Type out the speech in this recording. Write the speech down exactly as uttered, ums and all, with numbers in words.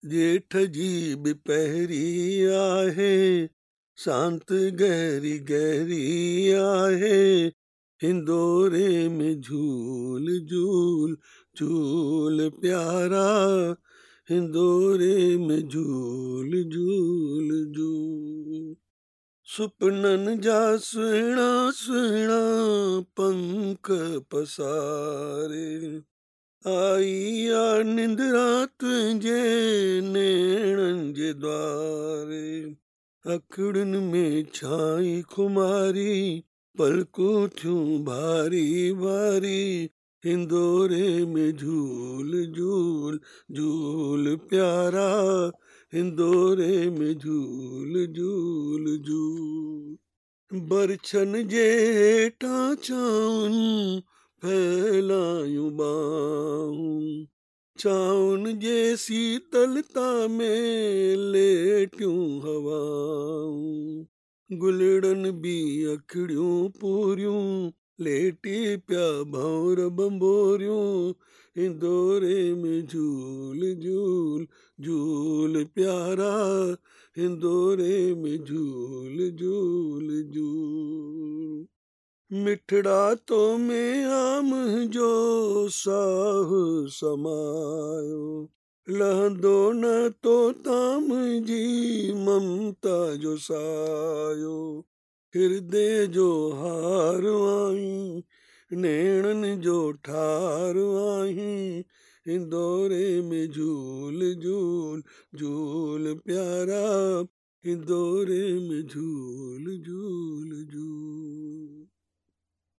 जेठ जी बि पहिरी आहे, शांत गहरी गहरी आहे, हिंदोरे में झूल झूल झूल प्यारा, हिंदोरे में झूल झूल झूल। सुपननि जा सुहिणा सुहिणा पंख पसारे, आई आ निंद्रा तुंहिंजे नेणनि जे द्वारे, अखियुनि में छाई खुमारी, पलकूं थियूं भारी भारी, हिंदोरे में झूल झूल झूल प्यारा, हिंदोरे में झूल झूल झूल। बरछन जे हेठां छाउनि फैलायूं बाहूं, छाउनि जे शीतलता में लेटियूं हवाऊं, गुलड़नि बि अखिड़ियूं पूरियूं लेटी पिया भंवर बंबोरियूं, हिंदोरे में झूल झूल झूल प्यारा, हिंदोरे में झूल झूल झूल। मिठड़ा तो में आम जो साह समायो, लहंदो न तो ताम जी ममता जो सायो, हृदय जो हार आहीं, नेणनि जो ठार आहीं, हिंदोरे में झूल झूल झूल प्यारा, हिंदोरे में झूल झूल झूल।